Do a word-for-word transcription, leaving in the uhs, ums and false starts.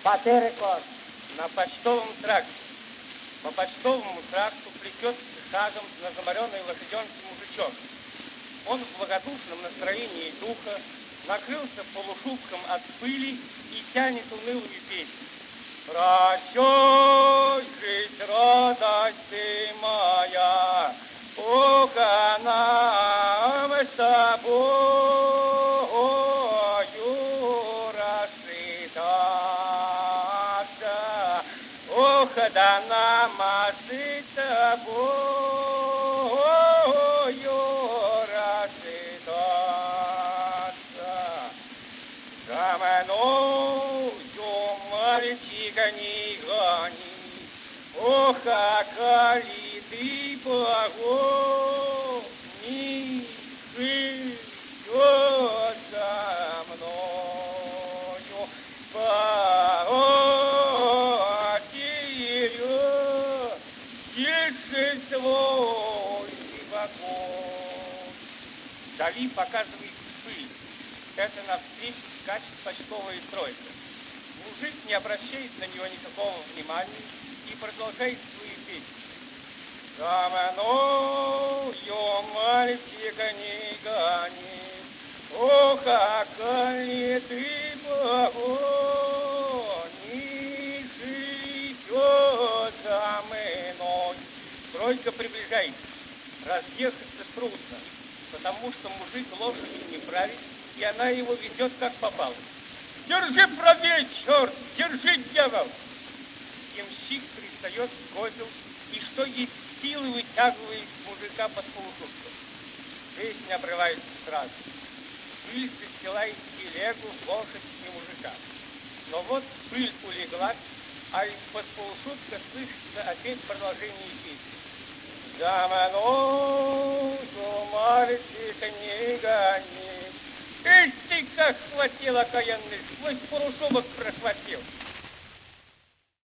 Патерикот. На почтовом тракте. По почтовому тракту плетет шагом на заморенной лошаденке мужичок. Он в благодушном настроении духа накрылся полушубком от пыли и тянет унылую песню. Прощай, жизнь, радость ты моя, ох, она мы с тобою рассчитаться, ох, да нам с тобою рассчитаться. За мною, мальчика, не гони, ох, а коли ты погонишь ее за мною, потерю тише свой вагон. Вдали показывает пыль. Это навстречу скачет почтовая тройка. Мужик не обращает на него никакого внимания и продолжает свою песню. За мною, мальчика, не гони, ох, а коли ты погонишь ее за мной. Тройка приближается. Разъехаться трудно, потому что мужик лошадью не правит, и она его ведет как попало. Держи правее, черт! Держи, дьявол! Ямщик пристает с козел и что есть силы вытягивает мужика под полушубком. Песня обрывается сразу. Пыль застилает телегу, лошадь и мужика. Но вот пыль улеглась, а из-под полушубка слышится опять продолжение песни. За мною, мальчика, не гони. Эй, ты как схватил окаянный, сквозь полушубок прохватил.